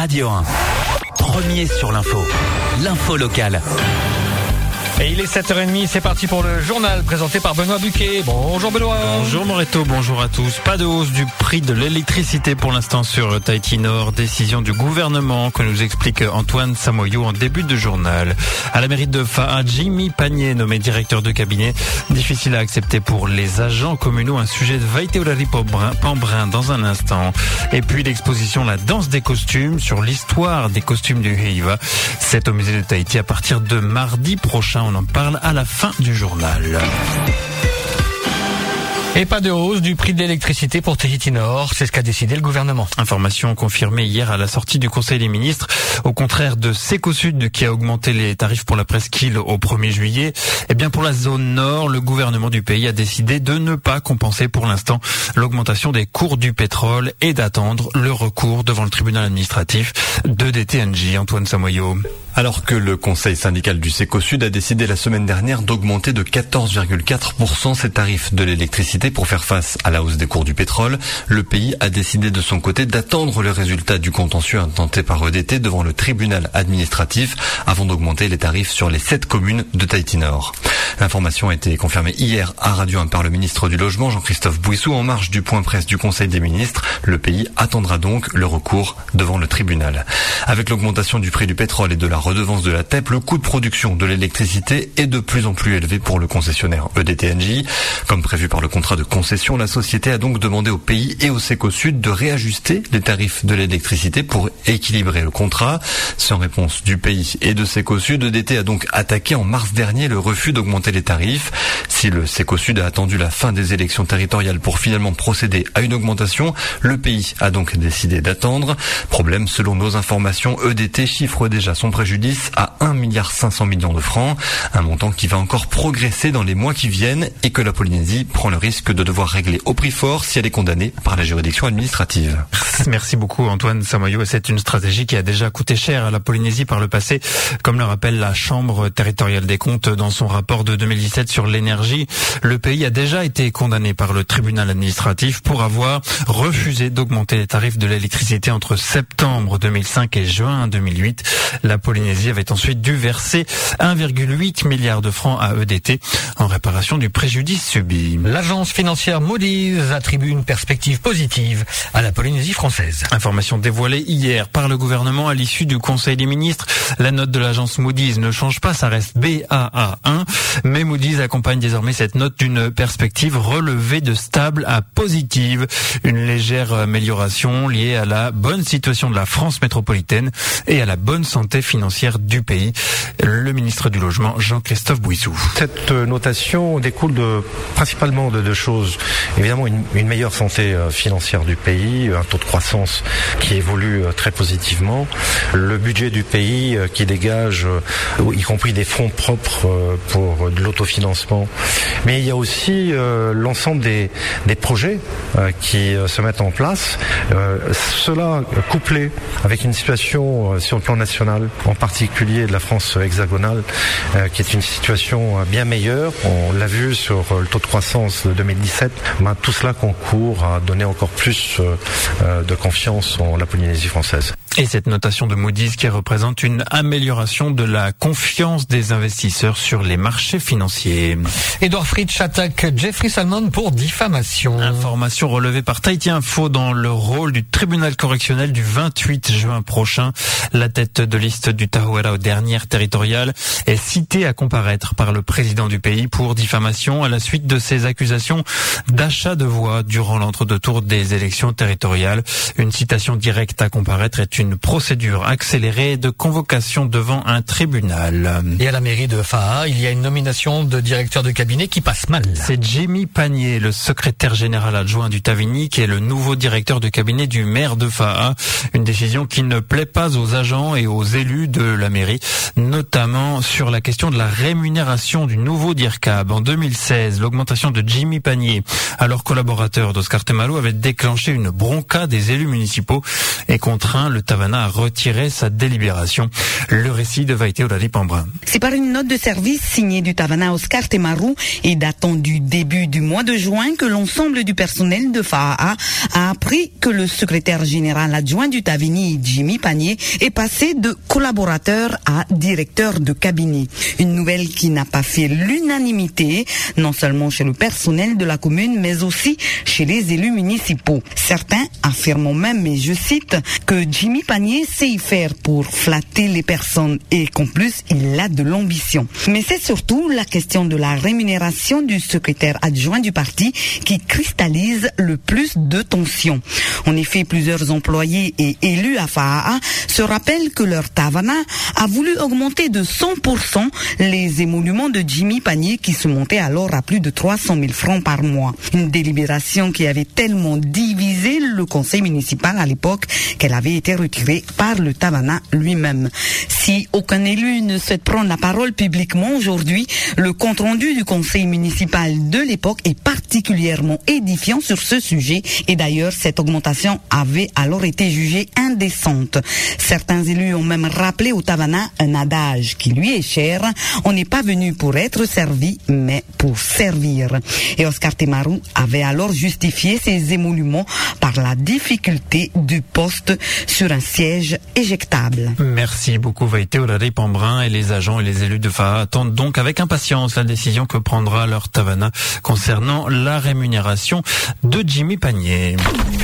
Radio 1. Premier sur l'info locale. Et il est 7h30, c'est parti pour le journal présenté par Benoît Buquet. Bonjour Benoît. Bonjour Moreto, bonjour à tous. Pas de hausse du prix de l'électricité pour l'instant sur Tahiti Nord. Décision du gouvernement que nous explique Antoine Samoyou en début de journal. À la mairie de Fa'a, Jimmy Panier, nommé directeur de cabinet. Difficile à accepter pour les agents communaux. Un sujet de Vaiteurari Pambrin dans un instant. Et puis l'exposition La danse des costumes sur l'histoire des costumes du Heiva. C'est au musée de Tahiti à partir de mardi prochain. On en parle à la fin du journal. Et pas de hausse du prix de l'électricité pour Tahiti Nord, c'est ce qu'a décidé le gouvernement. Information confirmée hier à la sortie du Conseil des ministres. Au contraire de Secosud qui a augmenté les tarifs pour la presqu'île au 1er juillet, eh bien pour la zone nord, le gouvernement du pays a décidé de ne pas compenser pour l'instant l'augmentation des cours du pétrole et d'attendre le recours devant le tribunal administratif de DTNJ. Antoine Samoyau. Alors que le conseil syndical du Secosud a décidé la semaine dernière d'augmenter de 14,4% ses tarifs de l'électricité pour faire face à la hausse des cours du pétrole, le pays a décidé de son côté d'attendre le résultat du contentieux intenté par EDT devant le tribunal administratif avant d'augmenter les tarifs sur les 7 communes de Tahiti Nord. L'information a été confirmée hier à Radio 1 par le ministre du Logement, Jean-Christophe Bouissou, en marge du point presse du Conseil des ministres. Le pays attendra donc le recours devant le tribunal. Avec l'augmentation du prix du pétrole et de la redevance de la TEP, le coût de production de l'électricité est de plus en plus élevé pour le concessionnaire EDTNJ. Comme prévu par le contrat de concession, la société a donc demandé au pays et au Secosud de réajuster les tarifs de l'électricité pour équilibrer le contrat. Sans réponse du pays et de Secosud, EDT a donc attaqué en mars dernier le refus d'augmenter les tarifs. Si le Secosud a attendu la fin des élections territoriales pour finalement procéder à une augmentation, le pays a donc décidé d'attendre. Problème, selon nos informations, EDT chiffre déjà son préjudice à 1,5 milliard de francs, un montant qui va encore progresser dans les mois qui viennent et que la Polynésie prend le risque de devoir régler au prix fort si elle est condamnée par la juridiction administrative. Merci beaucoup Antoine Samoyou. C'est une stratégie qui a déjà coûté cher à la Polynésie par le passé, comme le rappelle la Chambre territoriale des comptes dans son rapport de 2017 sur l'énergie. Le pays a déjà été condamné par le tribunal administratif pour avoir refusé d'augmenter les tarifs de l'électricité entre septembre 2005 et juin 2008. La Polynésie avait ensuite dû verser 1,8 milliard de francs à EDT en réparation du préjudice subi. L'agence financière Moody's attribue une perspective positive à la Polynésie française. Information dévoilée hier par le gouvernement à l'issue du Conseil des ministres. La note de l'agence Moody's ne change pas, ça reste Baa1, mais Moody's accompagne désormais cette note d'une perspective relevée de stable à positive. Une légère amélioration liée à la bonne situation de la France métropolitaine et à la bonne santé financière du pays. Le ministre du Logement, Jean-Christophe Bouissou. Cette notation découle principalement de deux choses. Évidemment, une meilleure santé financière du pays, un taux de croissance qui évolue très positivement, le budget du pays qui dégage, y compris des fonds propres pour de l'autofinancement. Mais il y a aussi l'ensemble des projets qui se mettent en place. Cela couplé avec une situation sur le plan national, en particulier de la France hexagonale, qui est une situation bien meilleure. On l'a vu sur le taux de croissance de 2017. Tout cela concourt à donner encore plus de confiance en la Polynésie française. Et cette notation de Moody's qui représente une amélioration de la confiance des investisseurs sur les marchés financiers. Édouard Fritsch attaque Jeffrey Salmon pour diffamation. Information relevée par Tahiti Info dans le rôle du tribunal correctionnel du 28 juin prochain. La tête de liste du Tahuara aux dernières territoriales est citée à comparaître par le président du pays pour diffamation à la suite de ses accusations d'achat de voix durant l'entre-deux tours des élections territoriales. Une citation directe à comparaître est une procédure accélérée de convocation devant un tribunal. Et à la mairie de Fa'a, il y a une nomination de directeur de cabinet qui passe mal. C'est Jimmy Panier, le secrétaire général adjoint du Tavini, qui est le nouveau directeur de cabinet du maire de Fa'a. Une décision qui ne plaît pas aux agents et aux élus de la mairie, notamment sur la question de la rémunération du nouveau DIRCAB. En 2016, l'augmentation de Jimmy Panier, alors collaborateur d'Oscar Temalu, avait déclenché une bronca des élus municipaux et contraint le Tavini Tavana a retiré sa délibération. Le récit de Vaïté Olari-Pambrin. C'est par une note de service signée du Tavana Oscar Temaru et datant du début du mois de juin que l'ensemble du personnel de FAA a appris que le secrétaire général adjoint du Tavini, Jimmy Panier, est passé de collaborateur à directeur de cabinet. Une nouvelle qui n'a pas fait l'unanimité, non seulement chez le personnel de la commune, mais aussi chez les élus municipaux. Certains affirment même, et je cite, que Jimmy Panier sait y faire pour flatter les personnes et qu'en plus, il a de l'ambition. Mais c'est surtout la question de la rémunération du secrétaire adjoint du parti qui cristallise le plus de tensions. En effet, plusieurs employés et élus à FAA se rappellent que leur Tavana a voulu augmenter de 100% les émoluments de Jimmy Panier qui se montaient alors à plus de 300 000 francs par mois. Une délibération qui avait tellement divisé le conseil municipal à l'époque qu'elle avait été retirée par le Tavana lui-même. Si aucun élu ne souhaite prendre la parole publiquement aujourd'hui, le compte-rendu du conseil municipal de l'époque est particulièrement édifiant sur ce sujet et d'ailleurs cette augmentation avait alors été jugée indécente. Certains élus ont même rappelé au Tavana un adage qui lui est cher, on n'est pas venu pour être servi mais pour servir. Et Oscar Temaru avait alors justifié ses émoluments par la difficulté du poste sur un siège éjectable. Merci beaucoup Vaïté Olari-Pambrin, et les agents et les élus de FAA attendent donc avec impatience la décision que prendra leur Tavana concernant la rémunération de Jimmy Panier.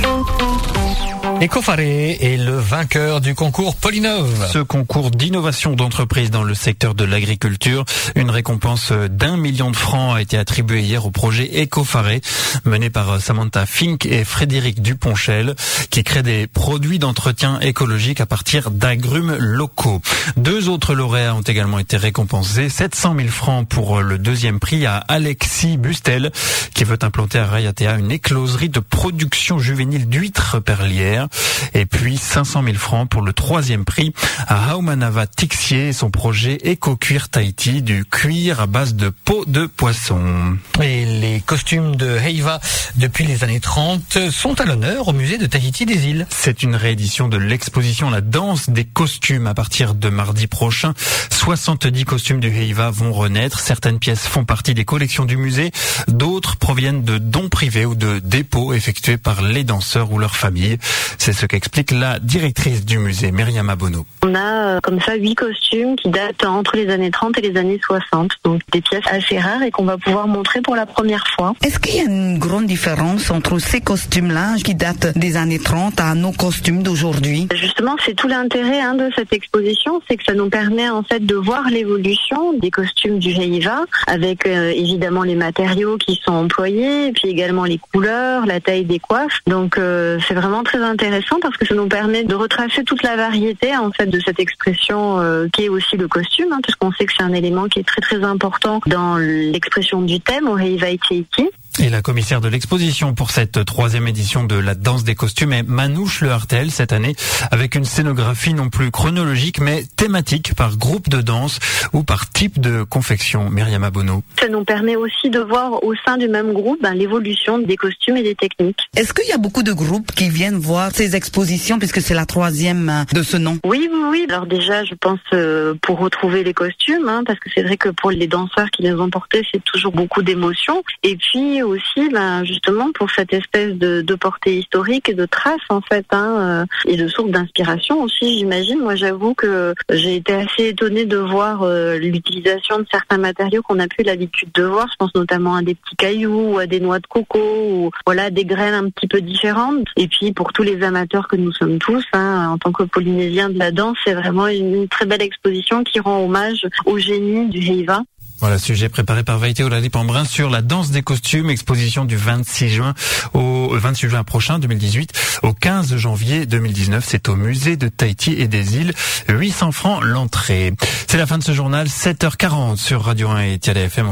Ecofaré est le vainqueur du concours Polynov. Ce concours d'innovation d'entreprise dans le secteur de l'agriculture, une récompense d'1 million de francs a été attribuée hier au projet Ecofaré, mené par Samantha Fink et Frédéric Duponchel, qui crée des produits d'entretien écologique à partir d'agrumes locaux. 2 autres lauréats ont également été récompensés. 700 000 francs pour le deuxième prix à Alexis Bustel, qui veut implanter à Rayatea une écloserie de production juvénile d'huîtres perlières. Et puis 500 000 francs pour le troisième prix à Haumanava Tixier et son projet Eco-Cuir Tahiti, du cuir à base de peau de poisson. Et les costumes de Heiva depuis les années 30 sont à l'honneur au musée de Tahiti des îles. C'est une réédition de l'exposition La danse des costumes à partir de mardi prochain. 70 costumes du Heiva vont renaître. Certaines pièces font partie des collections du musée. D'autres proviennent de dons privés ou de dépôts effectués par les danseurs ou leurs familles. C'est ce qu'explique la directrice du musée, Myriam Abono. On a comme ça 8 costumes qui datent entre les années 30 et les années 60. Donc des pièces assez rares et qu'on va pouvoir montrer pour la première fois. Est-ce qu'il y a une grande différence entre ces costumes-là qui datent des années 30 à nos costumes d'aujourd'hui? Justement, c'est tout l'intérêt de cette exposition, c'est que ça nous permet en fait de voir l'évolution des costumes du Heiva avec évidemment les matériaux qui sont employés, et puis également les couleurs, la taille des coiffes. Donc c'est vraiment très intéressant parce que ça nous permet de retracer toute la variété en fait de cette expression qui est aussi le costume, parce qu'on sait que c'est un élément qui est très très important dans l'expression du thème au Heiva Tahiti. Et la commissaire de l'exposition pour cette 3e édition de la danse des costumes est Manouche Le Hartel cette année, avec une scénographie non plus chronologique mais thématique par groupe de danse ou par type de confection. Myriam Abono. Ça nous permet aussi de voir au sein du même groupe l'évolution des costumes et des techniques. Est-ce qu'il y a beaucoup de groupes qui viennent voir ces expositions puisque c'est la 3e de ce nom? Oui. Alors déjà, je pense pour retrouver les costumes, parce que c'est vrai que pour les danseurs qui les ont portés, c'est toujours beaucoup d'émotions. Et puis aussi, justement, pour cette espèce de portée historique et de traces, en fait, et de source d'inspiration aussi, j'imagine. Moi, j'avoue que j'ai été assez étonnée de voir l'utilisation de certains matériaux qu'on n'a plus l'habitude de voir. Je pense notamment à des petits cailloux, ou à des noix de coco, ou voilà, des graines un petit peu différentes. Et puis, pour tous les amateurs que nous sommes tous, en tant que Polynésiens de la danse, c'est vraiment une très belle exposition qui rend hommage au génie du Heiva. Voilà, sujet préparé par Vaïté Olari-Pambrin sur la danse des costumes, exposition du 26 juin au 28 juin prochain 2018 au 15 janvier 2019. C'est au musée de Tahiti et des îles. 800 francs l'entrée. C'est la fin de ce journal, 7h40 sur Radio 1 et Tiada FM.